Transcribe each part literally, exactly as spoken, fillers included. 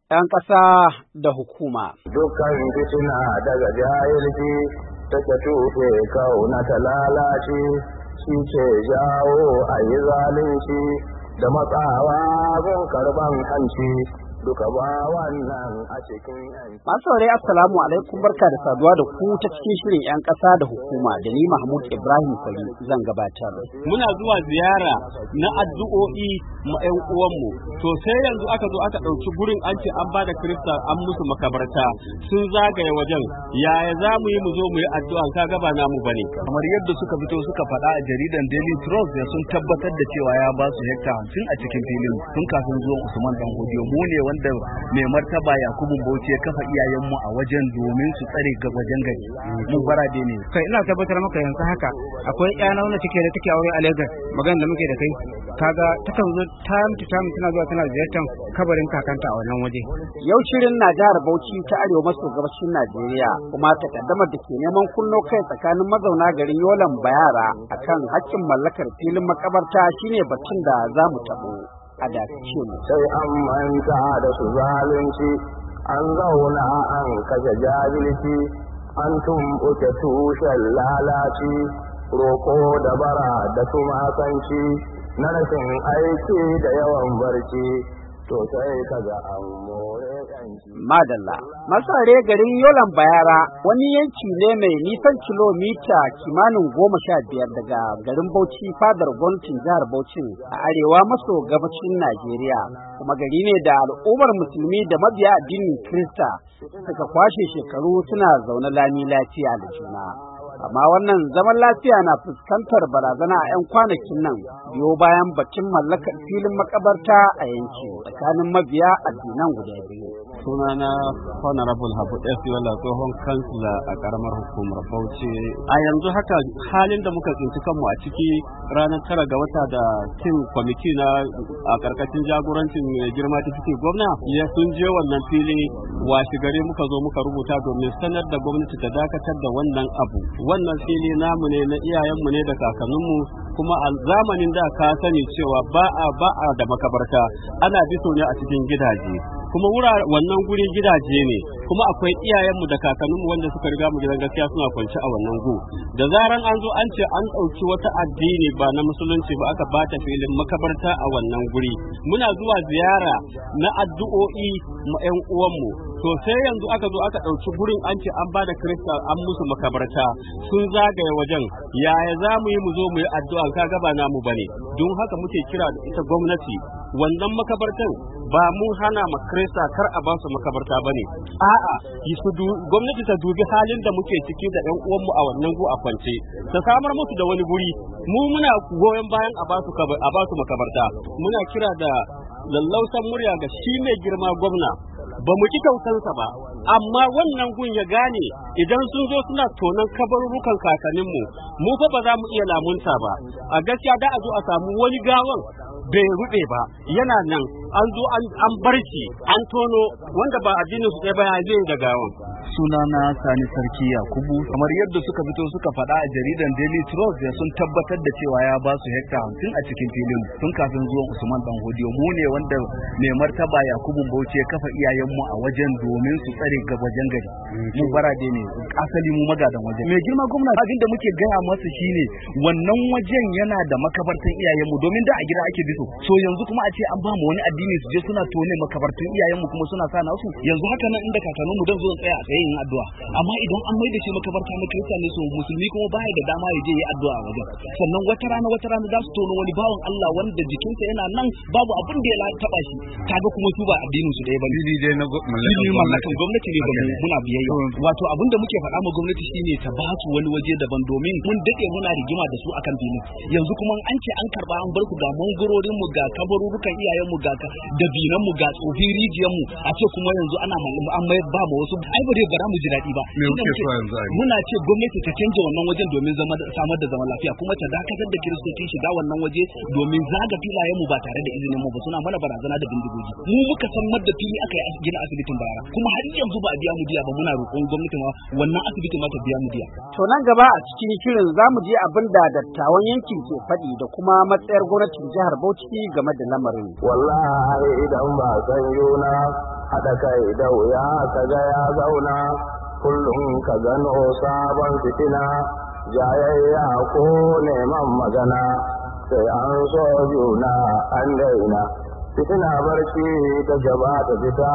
'yan ƙasa da hukuma. Dukkan fitina daga jahilci take tufe kauna ta lalace, shi ke jawo a yi zalunci da matsawa gun karban hanci. Duka ba wannan a cikin yanci. Masu saurari assalamu alaikum, barka da saduwa da ku ta cikin shirin 'yan ƙasa da hukuma da ni Mahmud Ibrahim Kwari zan gabatar. Muna zuwa ziyara na addu'o'i ma 'yan uwanmu, to sai yanzu aka zo aka ɗauki gurin an ce an ba da Kirista an musu makabarta sun zagaye wajen, yaya za mu yi mu zo mu yi addu'a ka gaba namu bane. Kamar yadda suka fito suka faɗa a jaridan Daily Trust da sun tabbatar da cewa ya ba su hekta hamsin a cikin filin tun kafin zuwan Usman Dan Hodiyo. Mu ne wanda mai martaba Yakubu Bauchi ya kafa iyayenmu a wajen domin su tsare ga wajen gari. Mu barade ne. Kai ina tabbatar maka yanzu haka akwai ƴana wanda take da take aure a Lagos, magana da muke da kai kaga takan zo ta mutu ta mutu tana zuwa tana ziyartar kabarin kakanta a wannan waje. Yau shirin na jihar Bauchi ta arewa maso gabashin Najeriya, kuma takaddamar da ke neman kunno kai tsakanin mazauna garin Yolan Bayara akan haƙƙin mallakar filin makabarta shine batun da za mu tabo. A dakace mu. Sai an manta da su zalunci, an zauna an kashe jahilci, an tumɓuke tushen lalaci, roƙo da bara da tumasanci, na rashin aiki da yawan barci, to sai kaga an more yanci. Madalla, masare garin Yolan Bayara wani yanki ne mai nisan kilomita kimanin goma sha biyar daga garin Bauchi fadar gwamnatin jihar Bauchi a arewa maso gabashin Najeriya, kuma gari ne da al'ummar musulmi da mabiya addinin Kirista suka kwashe shekaru suna zaune lami lafiya da juna. Amma wannan zaman lafiya na fuskantar barazana a 'yan kwanakin nan biyo bayan batun mallakar filin makabarta a yanki tsakanin mabiya addinan guda biyu. Sunana Honorable Habu S. Yola, tsohon kansila a karamar hukumar Bauchi. A yanzu haka halin da muka tsinci kanmu a ciki ranar tara ga wata da cin kwamiti na a karkashin jagorancin mai girma ta cikin gwamna ya sun je wannan fili washi gari muka zo muka rubuta domin sanar da gwamnati ta dakatar da wannan abu. Wannan fili namu ne, na iyayenmu ne da kakanninmu, kuma a zamanin da ka sani cewa ba a ba a da makabarta, ana biso ne a cikin gidaje, kuma wura wannan guri gidaje ne, kuma akwai iyayenmu da kakanninmu wanda suka riga mu gidan gaskiya suna kwance a wannan gu. Da zaran an zo an ce an ɗauki wata addini ba na musulunci ba aka bata filin makabarta a wannan guri, muna zuwa ziyara na addu'o'i ma 'yan uwanmu, to sai yanzu aka zo aka ɗauki gurin an ce an ba da Kirista an musu makabarta sun zagaye wajen, yaya za mu yi mu zo mu yi addu'a ka gaba namu bane. Don haka muke kira da ita gwamnati, wannan makabartan ba mun hana ma Kirista kar a ba su makabarta bane, a'a su gwamnati ta dubi halin da muke ciki da ɗan uwanmu a wannan gu a kwance, ta samar musu da wani guri. Mu muna goyon bayan a ba su a ba su makabarta. Muna kira da lallausan murya ga shi mai girma gwamna, ba mu ki tausansa ba, amma wannan gun ya gane idan sun zo suna tonon kabarurukan kakanninmu, mu fa ba za mu iya lamunta ba. A gaskiya da a zo a samu wani gawan bai rube ba, yana nan an zo an bar shi an tono wanda ba addinin su ɗaya ba ya zai da gawan. Sunana Sani Sarki Yakubu. Kamar yadda suka fito suka faɗa a jaridan Daily Trust da sun tabbatar da cewa ya ba su hekta hamsin a cikin filin tun kafin zuwan Usman Dan Hodiyo. Mu ne wanda mai martaba Yakubu Bauchi ya kafa iyayenmu a wajen domin su tsare ga wajen gari. Mu barade ne, asali mu magadan wajen. Mai girma gwamna abin da muke gaya masa shine wannan wajen yana da makabartan iyayenmu, domin da a gida ake biso. So yanzu kuma a ce an ba mu wani addini su je suna tone makabartan iyayenmu kuma suna sa nasu. Yanzu haka nan inda kakanninmu dan zo tsaya a tsaye yin addu'a, amma idan an mai da shi makabarta na Kirista ne, so musulmi kuma baya da dama ya je yi addu'a a wajen. Sannan wata rana wata rana za su tono wani bawan Allah wanda jikinsa yana nan babu abin da ya taba shi, kaga kuma su ba addinin su ɗaya ba. Fili dai na mallakan gwamnati ne, gwamnati muna biyayya. Wato abin da muke faɗa ma gwamnati shine ta ba su wani waje daban, domin mun dade muna rigima da su akan filin. Yanzu kuma an ce an karba an bar ku ga mangurorin mu ga kabarurukan iyayen mu ga dabinan mu ga tsofin rijiyar mu, a ce kuma yanzu ana an mai ba mu wasu, ai ba dai bara mu ji daɗi ba. Muna ce gwamnati ta canja wannan wajen domin samar da zaman lafiya, kuma ta dakatar da kiristoci shiga wannan waje domin zaga filayen mu ba tare da izinin mu ba, suna mana barazana da bindigogi. Mu muka san madda fili aka yi gina asibitin Bayara, kuma har yanzu ba a biya mu diya ba. Muna roƙon gwamnati ma wannan asibitin ma ta biya mu diya. To nan gaba a cikin shirin za mu je abin da dattawan yankin ke faɗi da kuma matsayar gwamnatin jihar Bauchi game da lamarin. Wallahi idan ba san yuna haɗa kai da wuya ka ga ya zauna kullum ka gano sabon fitina jayayya ko neman magana sai an so juna an daina fitina barci ta gaba ta fita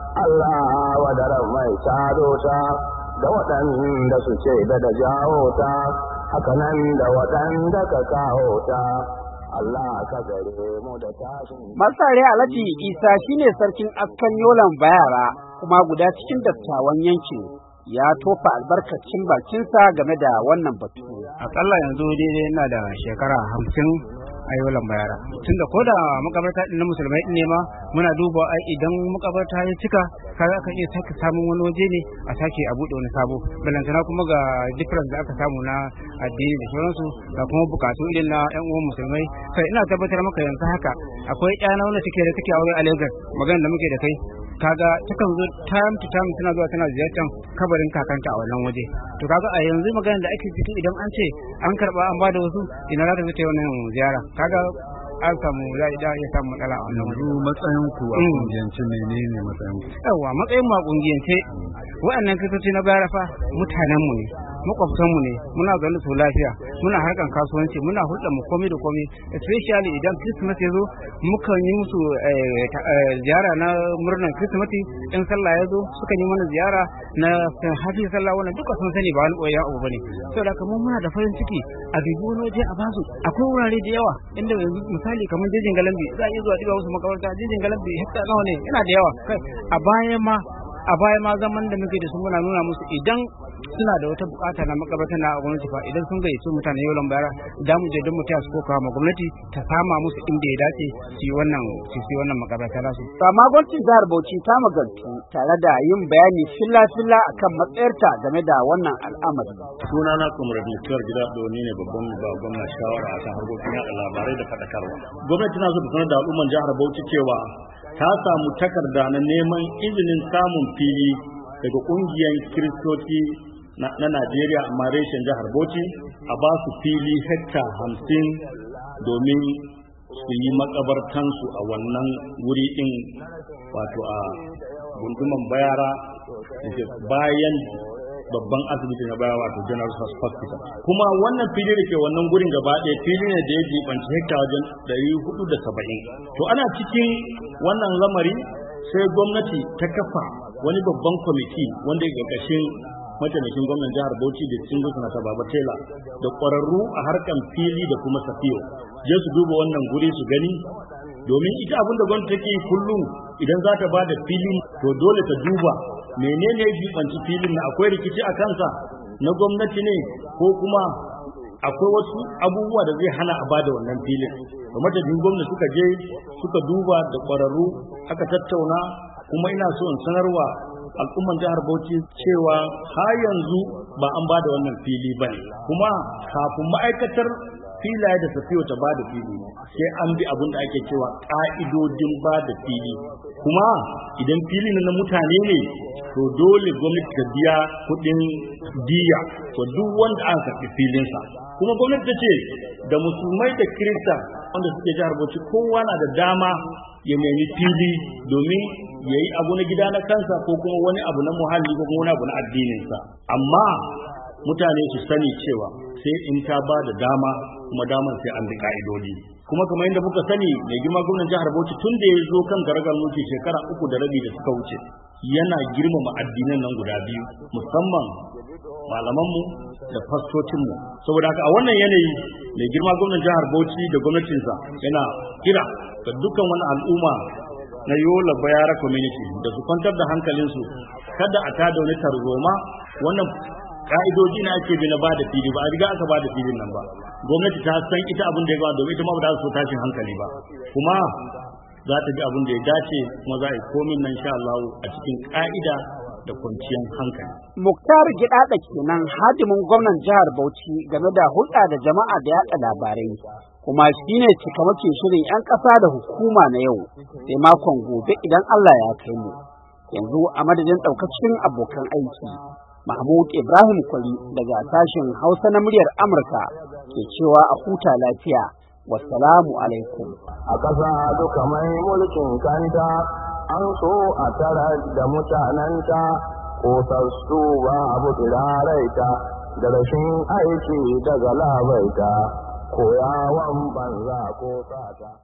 Allah wadaran mai tado ta da waɗanda suke da da jawo ta hakanan da waɗanda ka kawo ta Allah ka gare mu da tashin. Masare Alhaji Isa shine sarkin askan Yolan Bayara kuma guda cikin dattawan yankin ya tofa albarkacin bakinsa game da wannan batu. Akalla yanzu daidai ina da shekara hamsin a Yolan Bayara. Tunda ko da makabarta ɗin na musulmai ɗin ne ma muna duba ai idan makabarta ya cika kaga aka iya sake samun wani waje ne a sake a buɗe wani sabo. Balantana kuma ga difference da aka samu na addini da sauransu da kuma bukatu irin na ƴan uwan musulmai. Kai ina tabbatar maka yanzu haka akwai ƴana wanda take da take aure a Lagos magana da muke da kai kaga takan zo time to time tana zuwa tana ziyartar kabarin kakanta a wannan waje to kaga a yanzu magana da ake fito idan an ce an karba an bada wasu ina za ta zo ta wannan ziyara kaga an samu za a iya samun matsala a wannan waje. Matsayin ku a kungiyance menene matsayin ku? Yawa matsayin mu a kungiyance waɗannan kristoci na bayar fa mutanen mu ne makwabtan mu ne muna ganin su lafiya muna harkan kasuwanci muna hulɗa mu komai da komai especially idan Christmas ya zo mukan yi musu ziyara na murnar Christmas in sallah ya zo suka yi mana ziyara na hafi sallah wannan duka sun sani ba wani koyan abu bane saboda kamar muna da farin ciki a dubi wani waje a basu akwai wurare da yawa inda yanzu misali kamar jejin galambi za a iya zuwa diba wasu makabarta jejin galambi hekta nawa ne yana da yawa kai a baya ma a baya ma zaman da muke da su muna nuna musu idan suna da wata bukata na makabarta na gwamnati fa idan sun gayyaci mutane Yolan Bayara da mu je don mu taya su ko kawo gwamnati ta sama musu inda ya dace su yi wannan su yi wannan makabarta nasu. Amma gwamnatin jihar Bauchi ta magantu tare da yin bayani filla-filla akan matsayarta game da wannan al'amari. Sunana Comrade Muktar Gida Doni ne babban babban mai shawara a kan harkokin yaɗa labarai da faɗakarwa. Gwamnati na so ta sanar da al'umman jihar Bauchi cewa ta samu takarda na neman izinin samun fili daga ƙungiyar Kiristoci na Najeriya amma reshen jihar Bauchi a ba su fili hekta hamsin domin su yi makabartansu a wannan wuri ɗin wato a gunduman Bayara da bayan babban asibiti na Bayara wato General Hospital. Kuma wannan fili da ke wannan gurin gaba ɗaya fili ne da ya jibanci hekta wajen ɗari hudu da saba'in. To ana cikin wannan lamari sai gwamnati ta kafa wani babban kwamiti wanda ya ƙarƙashin mataimakin gwamnan jihar Bauchi da cikin sanata Baba Tela da ƙwararru a harkan fili da kuma safiyo je su duba wannan guri su gani domin ita abin da gwamnati take kullum idan za ta ba da fili to dole ta duba menene ya jibanci filin na akwai rikici a kansa na gwamnati ne ko kuma akwai wasu abubuwa da zai hana a bada wannan filin da madadin gwamnati suka je suka duba da ƙwararru aka tattauna kuma ina so in sanarwa al'umman jihar Bauchi cewa har yanzu ba an bada wannan fili bane kuma kafin ma'aikatar filaye da safiyo ta bada fili sai an bi abin da ake cewa ka'idodin bada fili kuma idan filin na mutane ne to dole gwamnati ta biya kuɗin diya to duk wanda aka karɓi filinsa kuma gwamnati ta ce da musulmai da kirista wanda suke jihar Bauchi kowa na da dama ya nemi fili domin ya yi abu na gida na kansa ko kuma wani abu na muhalli ko kuma wani abu na addininsa amma mutane su sani cewa sai in ta ba da dama kuma daman sai an bi ka'idodi kuma kamar yadda muka sani mai girma gwamnan jihar Bauchi tun da ya zo kan garagar mulki shekara uku da rabi da suka wuce yana girmama addinan nan guda biyu musamman malamanmu da fastocinmu saboda haka a wannan yanayi mai girma gwamnan jihar Bauchi da gwamnatinsa yana kira ga dukkan wani al'umma na Yola Bayara community da su kwantar da hankalinsu kada a tada wani tarzoma wannan ka'idoji na ake bi na bada fili ba a riga aka bada filin nan ba gwamnati ta san ita abin da ya ba domin ita ma ba za su so tashin hankali ba kuma za ta bi abin da ya dace kuma za a yi komin nan insha Allah a cikin ka'ida da kwanciyar hankali. Muktar Gidada kenan hadimin gwamnan jihar Bauchi game da hulɗa da jama'a da yaɗa labarai kuma shine cikamakin shirin 'yan ƙasa da hukuma na yau sai makon gobe idan Allah ya kai mu. Yanzu a madadin ɗaukacin abokan aiki Mahmud Ibrahim Kwali daga sashen Hausa na muryar Amurka ke cewa a huta lafiya. Wassalamu alaikum. A ƙasa duka mai mulkin kanta an so a tara da mutanenta ƙosassu ba abu tsiraraita da rashin aiki daga labaita koyawan banza ko sata.